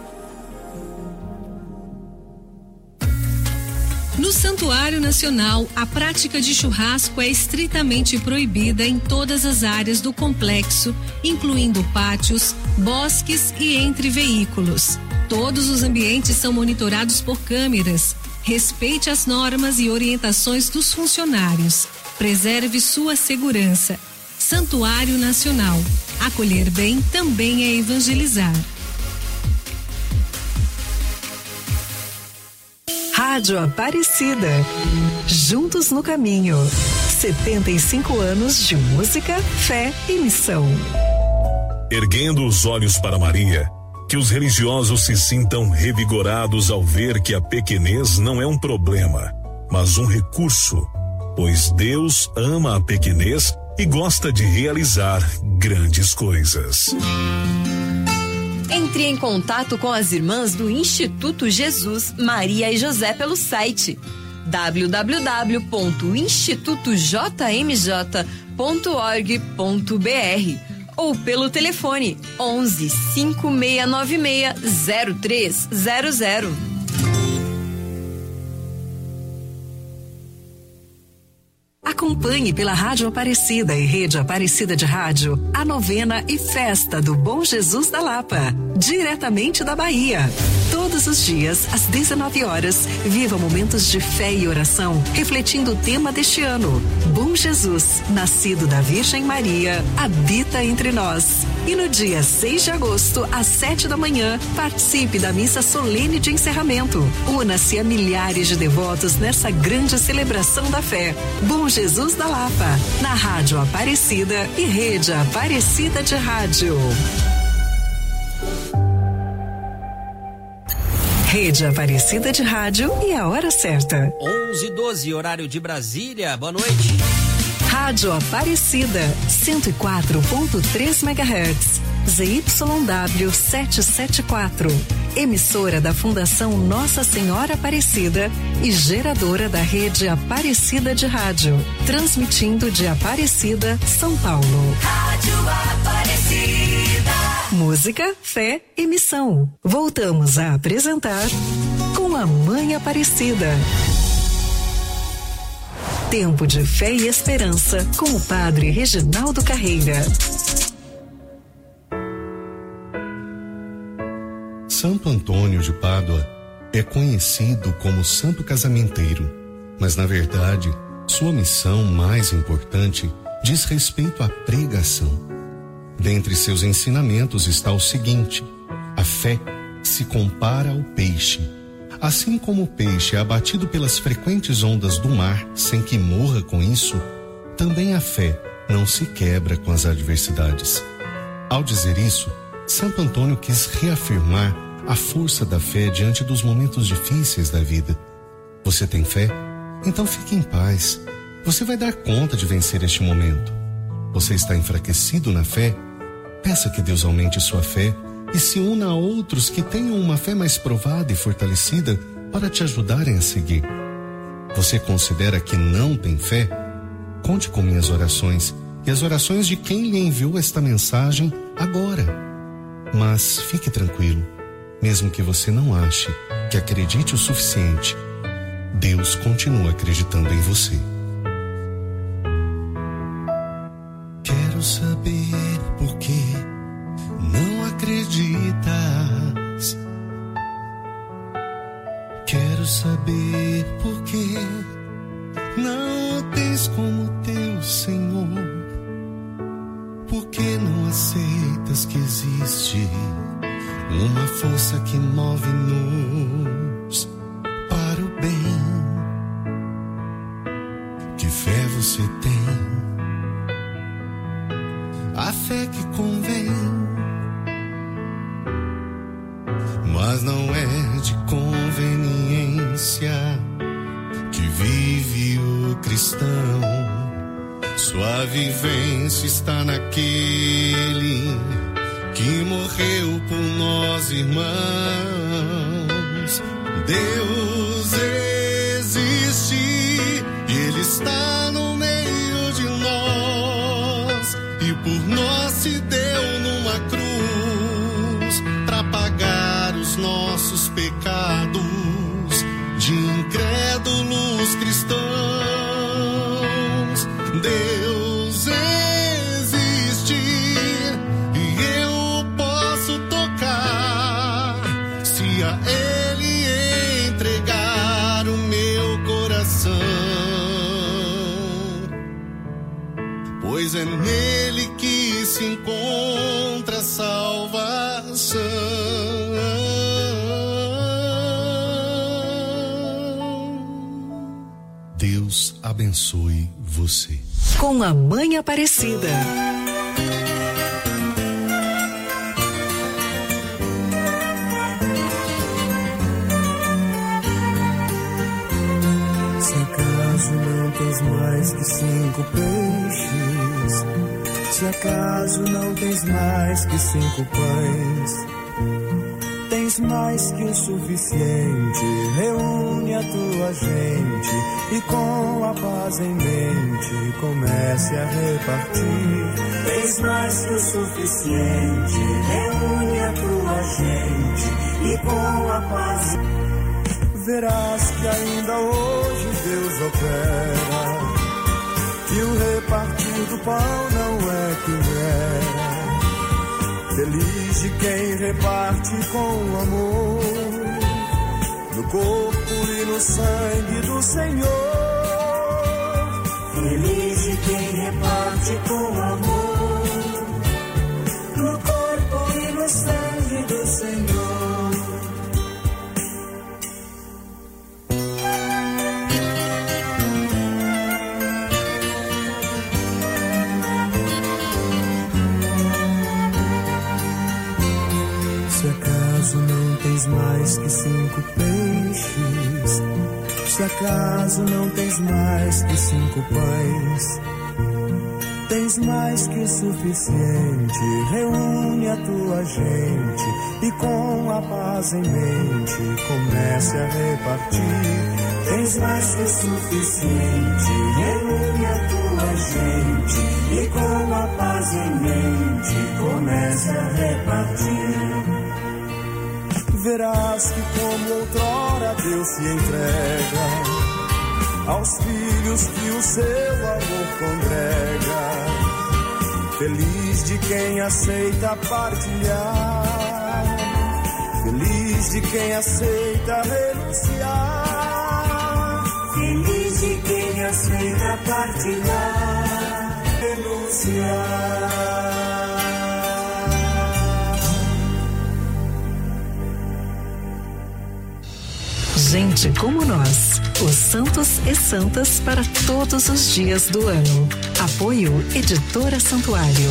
No Santuário Nacional, a prática de churrasco é estritamente proibida em todas as áreas do complexo, incluindo pátios, bosques e entre veículos. Todos os ambientes são monitorados por câmeras. Respeite as normas e orientações dos funcionários. Preserve sua segurança. Santuário Nacional. Acolher bem também é evangelizar. Rádio Aparecida. Juntos no caminho. setenta e cinco anos de música, fé e missão. Erguendo os olhos para Maria, que os religiosos se sintam revigorados ao ver que a pequenez não é um problema, mas um recurso, pois Deus ama a pequenez e gosta de realizar grandes coisas. Entre em contato com as irmãs do Instituto Jesus, Maria e José pelo site w w w ponto instituto j m j ponto org ponto b r ou pelo telefone onze, cinco seis nove seis, zero três zero zero. Acompanhe pela Rádio Aparecida e Rede Aparecida de Rádio a novena e festa do Bom Jesus da Lapa, diretamente da Bahia. Todos os dias, às dezenove horas, viva momentos de fé e oração, refletindo o tema deste ano. Bom Jesus, nascido da Virgem Maria, habita entre nós. E no dia seis de agosto, às sete da manhã, participe da missa solene de encerramento. Una-se a milhares de devotos nessa grande celebração da fé. Bom Jesus da Lapa, na Rádio Aparecida e Rede Aparecida de Rádio. Rede Aparecida de Rádio e a hora certa. onze e doze, horário de Brasília. Boa noite. Rádio Aparecida, cento e quatro ponto três megahertz, Z Y W setecentos e setenta e quatro. Emissora da Fundação Nossa Senhora Aparecida e geradora da Rede Aparecida de Rádio. Transmitindo de Aparecida, São Paulo. Rádio Aparecida. Música, fé e missão. Voltamos a apresentar Com a Mãe Aparecida. Tempo de fé e esperança com o Padre Reginaldo Carreira. Santo Antônio de Pádua é conhecido como Santo Casamenteiro, mas na verdade, sua missão mais importante diz respeito à pregação. Dentre seus ensinamentos está o seguinte: a fé se compara ao peixe. Assim como o peixe é abatido pelas frequentes ondas do mar sem que morra com isso, também a fé não se quebra com as adversidades. Ao dizer isso, Santo Antônio quis reafirmar a força da fé diante dos momentos difíceis da vida. Você tem fé? Então fique em paz. Você vai dar conta de vencer este momento. Você está enfraquecido na fé? Peça que Deus aumente sua fé e se una a outros que tenham uma fé mais provada e fortalecida para te ajudarem a seguir. Você considera que não tem fé? Conte com minhas orações e as orações de quem lhe enviou esta mensagem agora. Mas fique tranquilo, mesmo que você não ache que acredite o suficiente, Deus continua acreditando em você. Quero saber por que não acreditas. Quero saber por que não o tens como teu Senhor. Por que não aceitas que existe uma força que move-nos para o bem? Que fé você tem? A fé que convém, mas não é de conveniência que vive o cristão. Sua vivência está naquele que morreu por nós, irmãos. Deus existe e Ele está no meio de nós, e por nós se deu numa cruz para pagar os nossos pecados de incrédulos cristãos. Deus existe e eu posso tocar se a Ele entregar o meu coração, pois é nele que se encontra a salvação. Deus abençoe você. Com a Mãe Aparecida. Se acaso não tens mais que cinco peixes, se acaso não tens mais que cinco pães, tens mais que o suficiente, reúne a tua gente e com a paz em mente comece a repartir. Tens mais que o suficiente, reúne a tua gente e com a paz. Verás que ainda hoje Deus opera, que o repartir do pão não é quimera. Feliz de quem reparte com amor, no corpo e no sangue do Senhor. Feliz de quem reparte com amor, no corpo e no sangue do Senhor. Mais que cinco peixes, se acaso não tens mais que cinco pães, tens mais que o suficiente, reúne a tua gente e com a paz em mente comece a repartir. Tens mais que o suficiente, reúne a tua gente e com a paz em mente comece a repartir. Verás que como outrora Deus se entrega aos filhos que o seu amor congrega. Feliz de quem aceita partilhar, feliz de quem aceita renunciar. Feliz de quem aceita partilhar, renunciar. Gente como nós, os santos e santas para todos os dias do ano. Apoio Editora Santuário.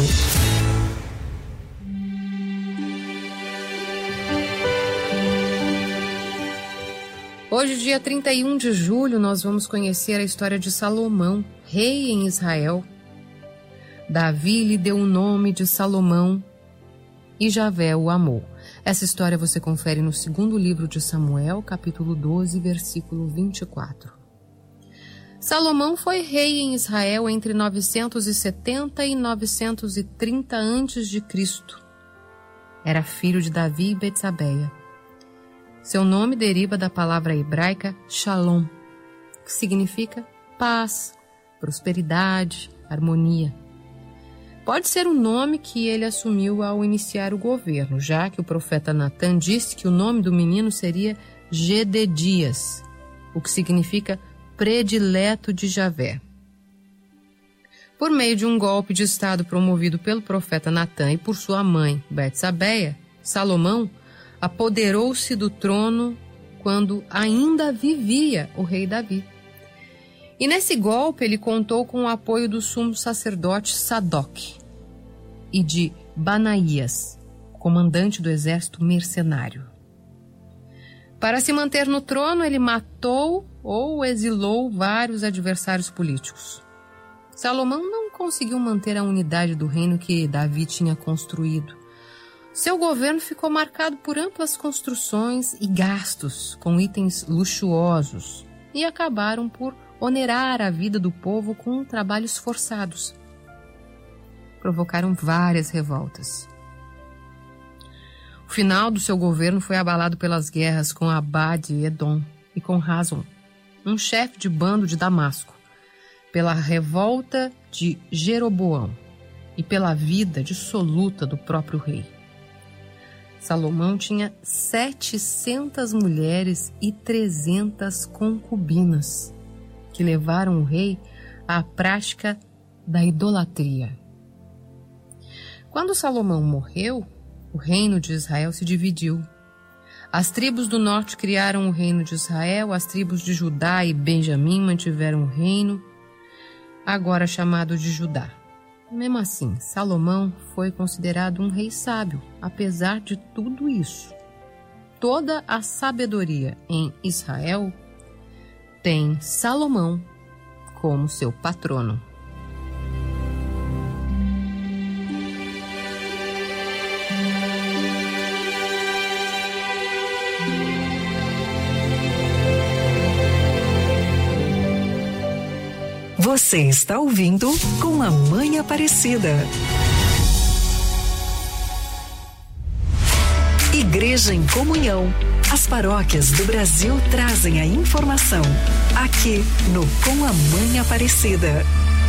Hoje, dia trinta e um de julho, nós vamos conhecer a história de Salomão, rei em Israel. Davi lhe deu o nome de Salomão e Javé o amou. Essa história você confere no segundo livro de Samuel, capítulo doze, versículo vinte e quatro. Salomão foi rei em Israel entre novecentos e setenta e novecentos e trinta antes de Cristo. Era filho de Davi e Betsabeia. Seu nome deriva da palavra hebraica Shalom, que significa paz, prosperidade, harmonia. Pode ser o nome que ele assumiu ao iniciar o governo, já que o profeta Natã disse que o nome do menino seria Gededias, o que significa predileto de Javé. Por meio de um golpe de estado promovido pelo profeta Natã e por sua mãe, Betsabeia, Salomão apoderou-se do trono quando ainda vivia o rei Davi. E nesse golpe ele contou com o apoio do sumo sacerdote Sadoc e de Banaías, comandante do exército mercenário. Para se manter no trono, ele matou ou exilou vários adversários políticos. Salomão não conseguiu manter a unidade do reino que Davi tinha construído. Seu governo ficou marcado por amplas construções e gastos com itens luxuosos e acabaram por onerar a vida do povo com trabalhos forçados. Provocaram várias revoltas. O final do seu governo foi abalado pelas guerras com Abade e Edom e com Razon, um chefe de bando de Damasco, pela revolta de Jeroboão e pela vida dissoluta do próprio rei. Salomão tinha setecentas mulheres e trezentas concubinas, que levaram o rei à prática da idolatria. Quando Salomão morreu, o reino de Israel se dividiu. As tribos do norte criaram o reino de Israel, as tribos de Judá e Benjamim mantiveram o reino, agora chamado de Judá. Mesmo assim, Salomão foi considerado um rei sábio, apesar de tudo isso. Toda a sabedoria em Israel tem Salomão como seu patrono. Você está ouvindo Com a Mãe Aparecida. Igreja em Comunhão. As paróquias do Brasil trazem a informação. Aqui no Com a Mãe Aparecida.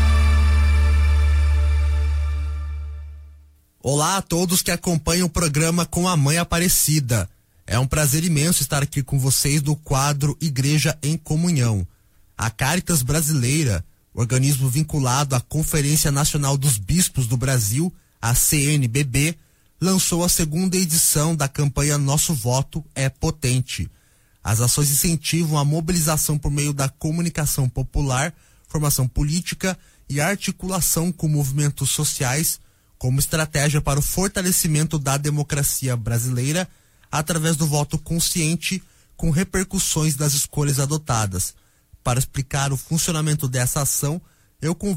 Olá a todos que acompanham o programa Com a Mãe Aparecida. É um prazer imenso estar aqui com vocês no quadro Igreja em Comunhão. A Caritas Brasileira, organismo vinculado à Conferência Nacional dos Bispos do Brasil, a C N B B, lançou a segunda edição da campanha Nosso Voto é Potente. As ações incentivam a mobilização por meio da comunicação popular, formação política e articulação com movimentos sociais, como estratégia para o fortalecimento da democracia brasileira através do voto consciente, com repercussões das escolhas adotadas. Para explicar o funcionamento dessa ação, eu convido